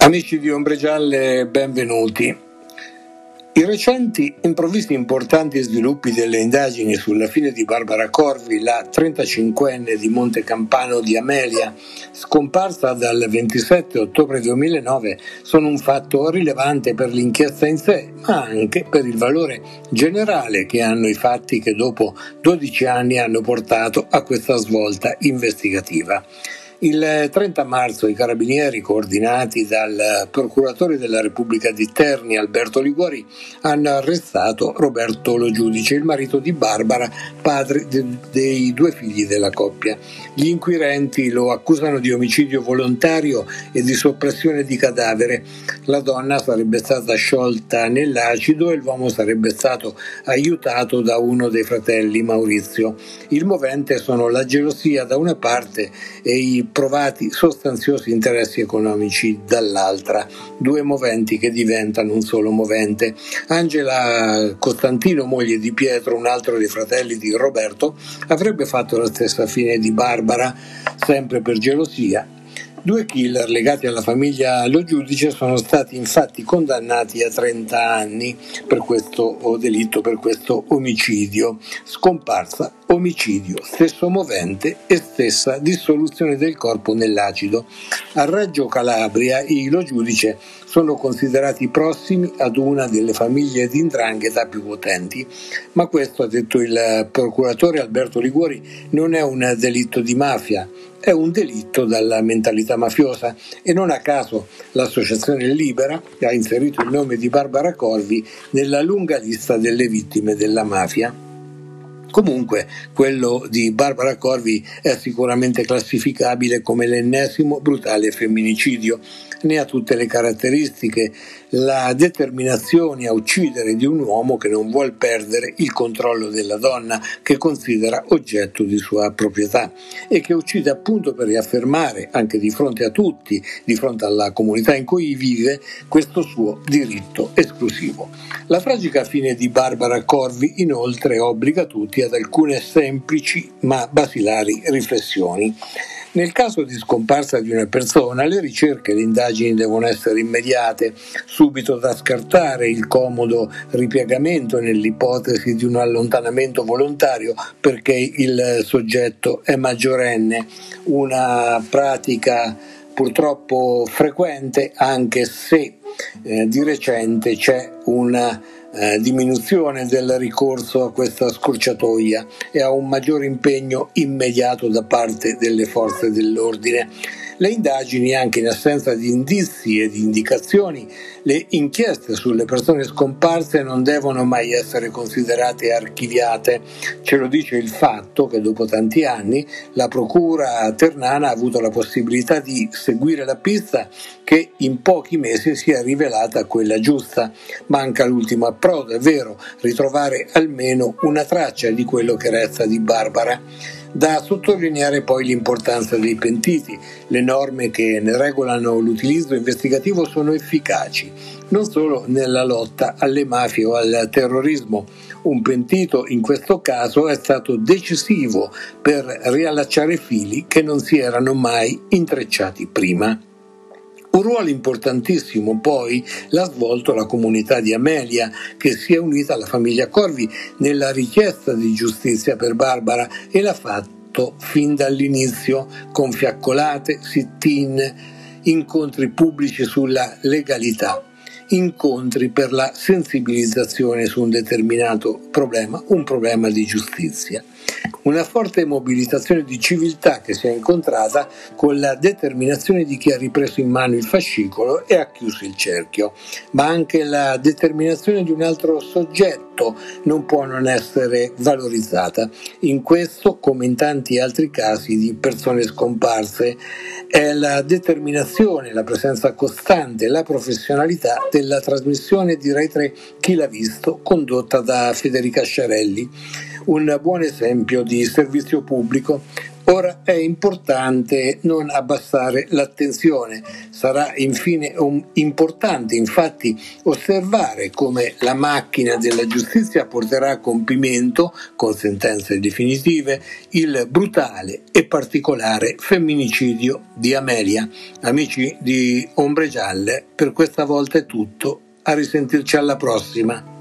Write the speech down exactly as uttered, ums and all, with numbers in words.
Amici di Ombre Gialle, benvenuti. I recenti improvvisi importanti sviluppi delle indagini sulla fine di Barbara Corvi, la trentacinquenne di Montecampano di Amelia, scomparsa dal ventisette ottobre duemilanove, sono un fatto rilevante per l'inchiesta in sé, ma anche per il valore generale che hanno i fatti che dopo dodici anni hanno portato a questa svolta investigativa. Il trenta marzo i carabinieri, coordinati dal procuratore della Repubblica di Terni, Alberto Liguori, hanno arrestato Roberto Lo Giudice, il marito di Barbara, padre de- dei due figli della coppia. Gli inquirenti lo accusano di omicidio volontario e di soppressione di cadavere. La donna sarebbe stata sciolta nell'acido e l'uomo sarebbe stato aiutato da uno dei fratelli, Maurizio. Il movente sono la gelosia da una parte e i provati sostanziosi interessi economici dall'altra, due moventi che diventano un solo movente. Angela Costantino, moglie di Pietro, un altro dei fratelli di Roberto, avrebbe fatto la stessa fine di Barbara, sempre per gelosia. Due killer legati alla famiglia Lo Giudice sono stati infatti condannati a trenta anni per questo delitto, per questo omicidio. Scomparsa, omicidio, stesso movente e stessa dissoluzione del corpo nell'acido. A Reggio Calabria i Lo Giudice sono considerati prossimi ad una delle famiglie di 'ndrangheta più potenti, ma questo, ha detto il procuratore Alberto Liguori, non è un delitto di mafia, è un delitto dalla mentalità mafiosa, e non a caso l'associazione Libera ha inserito il nome di Barbara Corvi nella lunga lista delle vittime della mafia. Comunque, quello di Barbara Corvi è sicuramente classificabile come l'ennesimo brutale femminicidio. Ne ha tutte le caratteristiche: la determinazione a uccidere di un uomo che non vuol perdere il controllo della donna, che considera oggetto di sua proprietà, e che uccide appunto per riaffermare, anche di fronte a tutti, di fronte alla comunità in cui vive, questo suo diritto esclusivo. La tragica fine di Barbara Corvi, inoltre, obbliga tutti ad alcune semplici ma basilari riflessioni. Nel caso di scomparsa di una persona, le ricerche e le indagini devono essere immediate, subito da scartare il comodo ripiegamento nell'ipotesi di un allontanamento volontario perché il soggetto è maggiorenne, una pratica purtroppo frequente, anche se eh, di recente c'è una Eh, diminuzione del ricorso a questa scorciatoia e a un maggiore impegno immediato da parte delle forze dell'ordine. Le indagini, anche in assenza di indizi e di indicazioni, le inchieste sulle persone scomparse non devono mai essere considerate archiviate. Ce lo dice il fatto che dopo tanti anni la procura ternana ha avuto la possibilità di seguire la pista che in pochi mesi si è rivelata quella giusta. Manca l'ultimo approdo, è vero, ritrovare almeno una traccia di quello che resta di Barbara. Da sottolineare poi l'importanza dei pentiti. Le norme che ne regolano l'utilizzo investigativo sono efficaci, non solo nella lotta alle mafie o al terrorismo. Un pentito in questo caso è stato decisivo per riallacciare fili che non si erano mai intrecciati prima. Un ruolo importantissimo poi l'ha svolto la comunità di Amelia, che si è unita alla famiglia Corvi nella richiesta di giustizia per Barbara, e l'ha fatto fin dall'inizio con fiaccolate, sit-in, incontri pubblici sulla legalità, incontri per la sensibilizzazione su un determinato problema, un problema di giustizia. Una forte mobilitazione di civiltà che si è incontrata con la determinazione di chi ha ripreso in mano il fascicolo e ha chiuso il cerchio, ma anche la determinazione di un altro soggetto non può non essere valorizzata. In questo, come in tanti altri casi di persone scomparse, è la determinazione, la presenza costante, la professionalità della trasmissione di Rai tre Chi l'ha visto, condotta da Federica Sciarelli. Un buon esempio di servizio pubblico. Ora è importante non abbassare l'attenzione. Sarà infine um, importante infatti osservare come la macchina della giustizia porterà a compimento, con sentenze definitive, il brutale e particolare femminicidio di Amelia. Amici di Ombre Gialle, per questa volta è tutto. A risentirci alla prossima.